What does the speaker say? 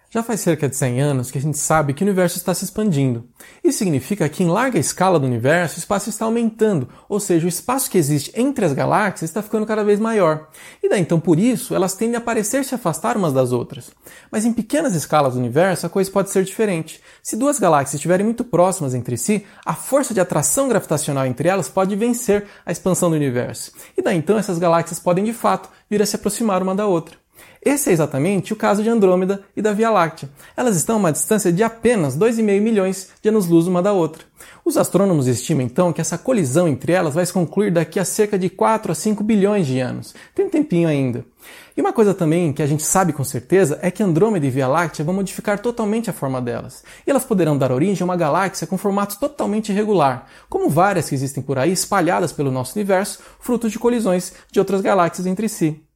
Já faz cerca de 100 anos que a gente sabe que o universo está se expandindo. Isso significa que em larga escala do universo o espaço está aumentando, ou seja, o espaço que existe entre as galáxias está ficando cada vez maior. E daí então por isso elas tendem a parecer se afastar umas das outras. Mas em pequenas escalas do universo a coisa pode ser diferente. Se duas galáxias estiverem muito próximas entre si, a força de atração gravitacional entre elas pode vencer a expansão do universo. E daí então essas galáxias podem de fato vir a se aproximar uma da outra. Esse é exatamente o caso de Andrômeda e da Via Láctea. Elas estão a uma distância de apenas 2,5 milhões de anos-luz uma da outra. Os astrônomos estimam então que essa colisão entre elas vai se concluir daqui a cerca de 4 a 5 bilhões de anos. Tem um tempinho ainda. E uma coisa também que a gente sabe com certeza é que Andrômeda e Via Láctea vão modificar totalmente a forma delas. E elas poderão dar origem a uma galáxia com formato totalmente irregular, como várias que existem por aí espalhadas pelo nosso universo, fruto de colisões de outras galáxias entre si.